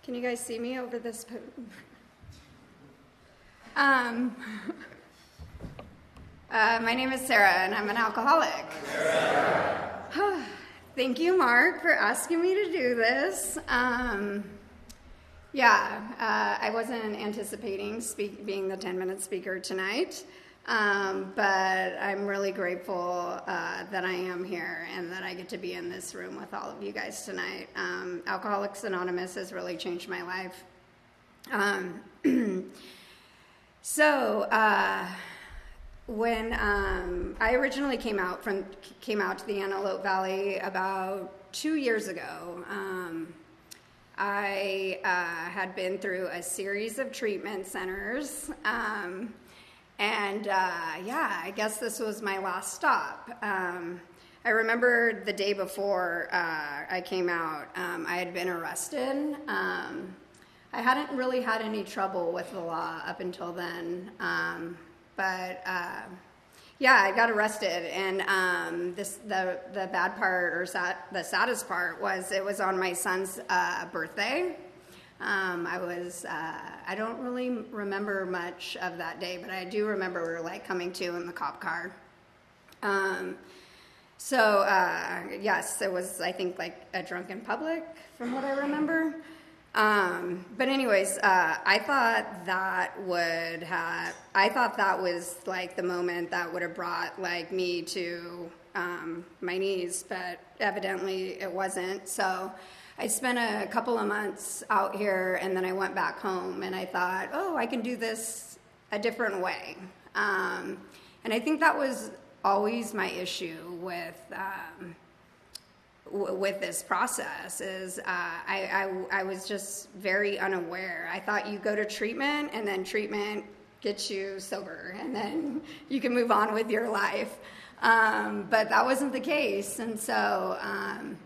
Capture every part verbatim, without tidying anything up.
Can you guys see me over this? Po- um, uh, my name is Sarah, and I'm an alcoholic. Thank you, Mark, for asking me to do this. Um, yeah, uh, I wasn't anticipating speak, being the ten-minute speaker tonight, um, but I'm really grateful uh, that I am here and that I get to be in this room with all of you guys tonight. Um, Alcoholics Anonymous has really changed my life. Um, so, uh, when um, I originally came out from came out to the Antelope Valley about two years ago, um, I uh, had been through a series of treatment centers, um, and uh, yeah, I guess this was my last stop. Um, I remember the day before uh, I came out, um, I had been arrested. Um, I hadn't really had any trouble with the law up until then, um, but uh, yeah, I got arrested, and um, this the the bad part, or sad, the saddest part, was it was on my son's uh, birthday. Um, I was uh, I don't really remember much of that day, but I do remember like coming to in the cop car. Um, so uh, yes, it was I think like a drunken public, from what I remember. Um, but anyways, uh, I thought that would have, I thought that was like the moment that would have brought like me to, um, my knees, but evidently it wasn't. So I spent a couple of months out here, and then I went back home, and I thought, oh, I can do this a different way. Um, and I think that was always my issue with, um, with this process is uh, I, I, I was just very unaware. I thought you go to treatment, and then treatment gets you sober, and then you can move on with your life. Um, but that wasn't the case. And so um,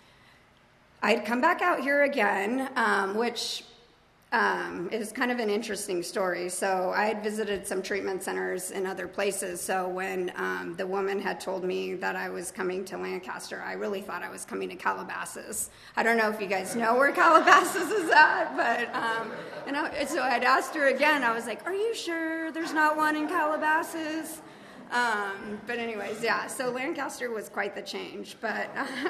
I'd come back out here again, um, which um, is kind of an interesting story. So I had visited some treatment centers in other places. So when um, the woman had told me that I was coming to Lancaster, I really thought I was coming to Calabasas. I don't know if you guys know where Calabasas is at, but um, and I, so I'd asked her again. I was like, "Are you sure there's not one in Calabasas?" Um, but anyways, yeah. So Lancaster was quite the change. But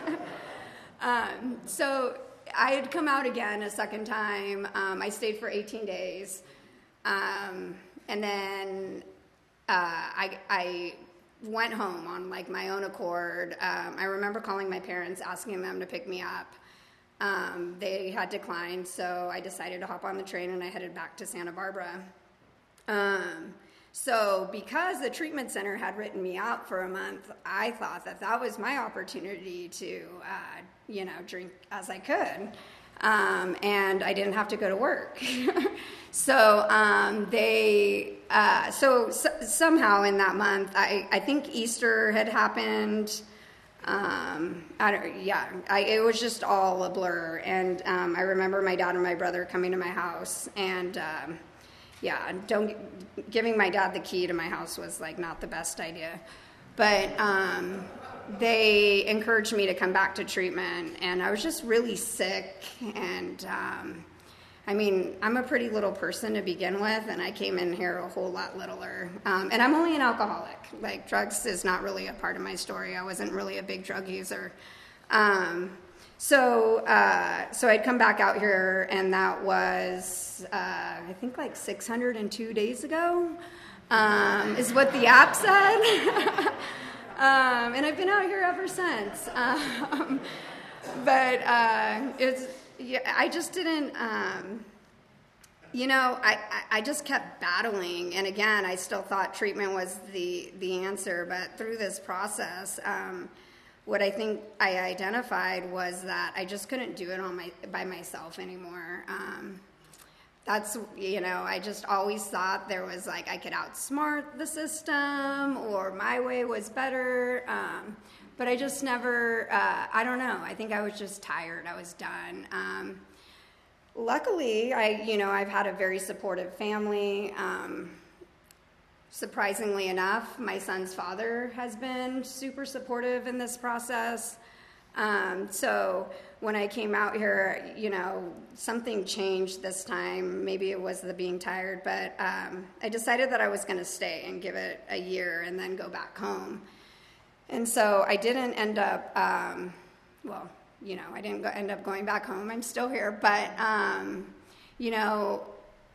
um, so. I had come out again a second time. Um, I stayed for eighteen days. Um, and then uh, I, I went home on like my own accord. Um, I remember calling my parents, asking them to pick me up. Um, they had declined, so I decided to hop on the train, and I headed back to Santa Barbara. Um, so because the treatment center had written me out for a month, I thought that that was my opportunity to, uh, you know, drink as I could. Um, and I didn't have to go to work. so um, they, uh, so, so somehow in that month, I, I think Easter had happened. Um, I don't, yeah, I, it was just all a blur. And um, I remember my dad and my brother coming to my house, and um, yeah, don't giving my dad the key to my house was like not the best idea, but um, they encouraged me to come back to treatment, and I was just really sick. And um, I mean, I'm a pretty little person to begin with, and I came in here a whole lot littler. Um, and I'm only an alcoholic. Like, drugs is not really a part of my story. I wasn't really a big drug user. Um, So, uh, so I'd come back out here, and that was, uh, I think, like six hundred two days ago, um, is what the app said. um, and I've been out here ever since. Um, but uh, it's, yeah, I just didn't, um, you know, I, I, I just kept battling. And again, I still thought treatment was the, the answer. But through this process, um, what I think I identified was that I just couldn't do it on my by myself anymore. Um, that's, you know, I just always thought there was like I could outsmart the system, or my way was better. Um, but I just never, uh, I don't know. I think I was just tired. I was done. Um, luckily, I, you know, I've had a very supportive family. Um, Surprisingly enough, my son's father has been super supportive in this process. Um, so when I came out here, you know, something changed this time. Maybe it was the being tired, but um, I decided that I was going to stay and give it a year and then go back home. And so I didn't end up, um, well, you know, I didn't go, end up going back home. I'm still here, but, um, you know,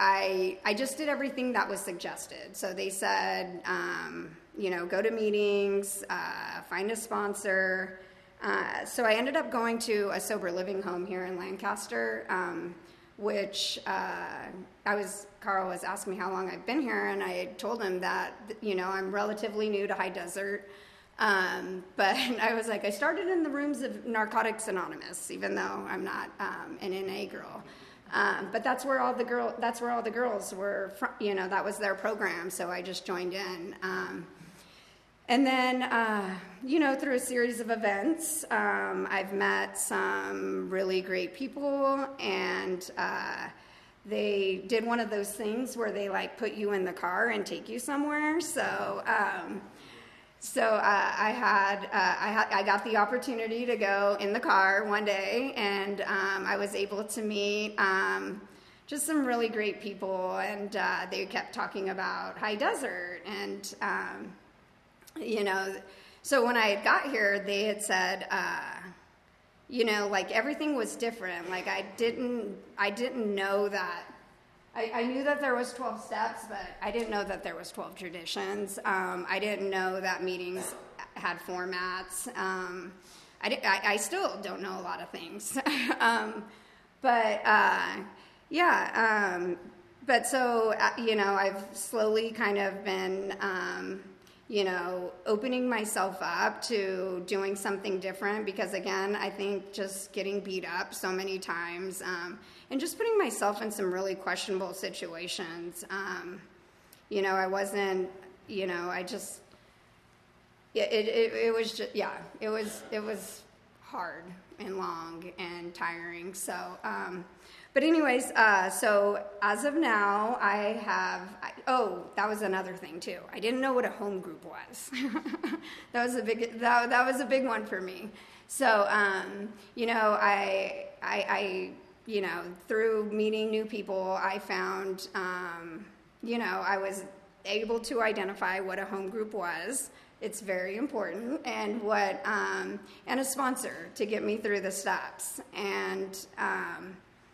I I just did everything that was suggested. So they said, um, you know, go to meetings, uh, find a sponsor. Uh, so I ended up going to a sober living home here in Lancaster, um, which uh, I was, Carl was asking me how long I've been here, and I told him that, you know, I'm relatively new to High Desert. Um, but I was like, I started in the rooms of Narcotics Anonymous, even though I'm not um, an N A girl. Um, but that's where all the girl, that's where all the girls were from, you know, that was their program. So I just joined in. Um, and then, uh, you know, through a series of events, um, I've met some really great people, and, uh, they did one of those things where they like put you in the car and take you somewhere. So, um, So uh, I had uh, I had I got the opportunity to go in the car one day, and um, I was able to meet um, just some really great people, and uh, they kept talking about High Desert, and um, you know, so when I got here, they had said, uh, you know, like everything was different. Like I didn't I didn't know that. I, I knew that there was twelve steps, but I didn't know that there was twelve traditions. Um, I didn't know that meetings had formats. Um, I, di- I, I still don't know a lot of things. um, but, uh, yeah, um, but so, uh, you know, I've slowly kind of been, um, you know, opening myself up to doing something different because, again, I think just getting beat up so many times um, and just putting myself in some really questionable situations. Um, you know, I wasn't, you know, I just, it, it, it was just, yeah, it was, it was hard and long and tiring. So, um, But anyways, uh, so as of now, I have, I, oh, that was another thing too. I didn't know what a home group was. that was a big, that, that was a big one for me. So, um, you know, I, I, I, you know, through meeting new people, I found, um, you know, I was able to identify what a home group was. It's very important, and what, um, and a sponsor to get me through the steps, and, um,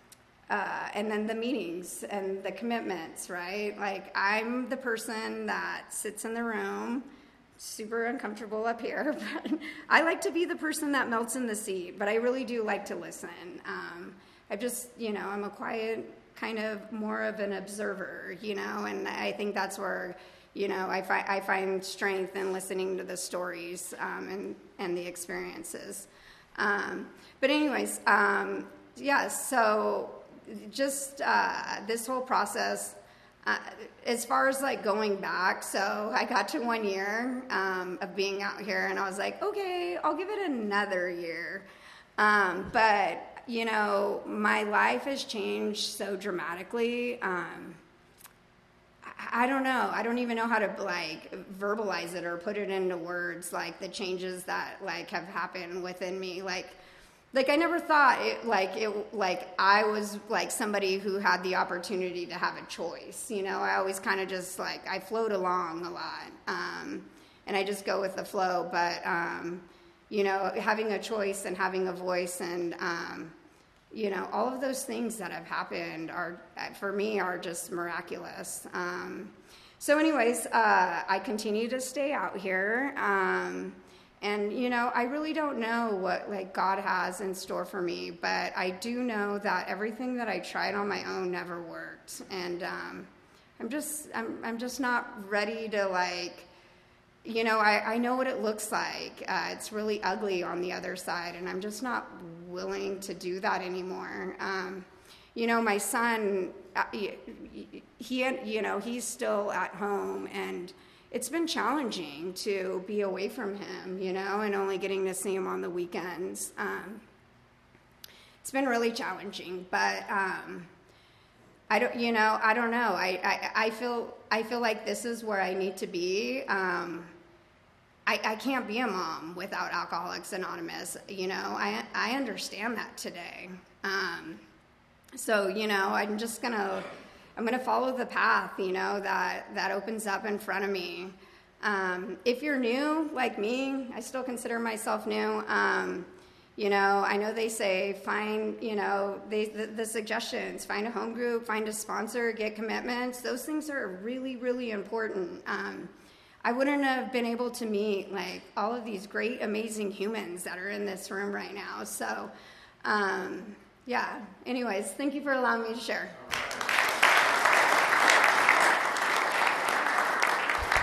Uh, and then the meetings and the commitments, right? Like, I'm the person that sits in the room, super uncomfortable up here, but I like to be the person that melts in the seat, but I really do like to listen. Um, I just, you know, I'm a quiet, kind of more of an observer, you know, and I think that's where, you know, I, fi- I find strength in listening to the stories um, and, and the experiences. Um, but anyways, um, yeah, so... just uh, this whole process, uh, as far as like going back, so I got to one year um, of being out here, and I was like, okay, I'll give it another year. Um, but, you know, my life has changed so dramatically. Um, I, I don't know. I don't even know how to like verbalize it or put it into words, like the changes that like have happened within me. Like, Like, I never thought, it, like, it, like, I was, like, somebody who had the opportunity to have a choice, you know? I always kind of just, like, I float along a lot, um, and I just go with the flow, but, um, you know, having a choice and having a voice and, um, you know, all of those things that have happened are, for me, are just miraculous. Um, so anyways, uh, I continue to stay out here, um, And, you know, I really don't know what, like, God has in store for me, but I do know that everything that I tried on my own never worked. And um, I'm just, I'm, I'm just not ready to, like, you know, I, I know what it looks like. Uh, it's really ugly on the other side, and I'm just not willing to do that anymore. Um, you know, my son, he, he, you know, he's still at home, and it's been challenging to be away from him, you know, and only getting to see him on the weekends. Um, it's been really challenging, but um, I don't, you know, I don't know. I, I, I feel, I feel like this is where I need to be. Um, I, I can't be a mom without Alcoholics Anonymous. You know, I I understand that today. Um, so, you know, I'm just going to, I'm going to follow the path, you know, that, that opens up in front of me. Um, if you're new, like me, I still consider myself new. Um, you know, I know they say find, you know, they, the, the suggestions, find a home group, find a sponsor, get commitments. Those things are really, really important. Um, I wouldn't have been able to meet like all of these great, amazing humans that are in this room right now. So, um, yeah. Anyways, thank you for allowing me to share.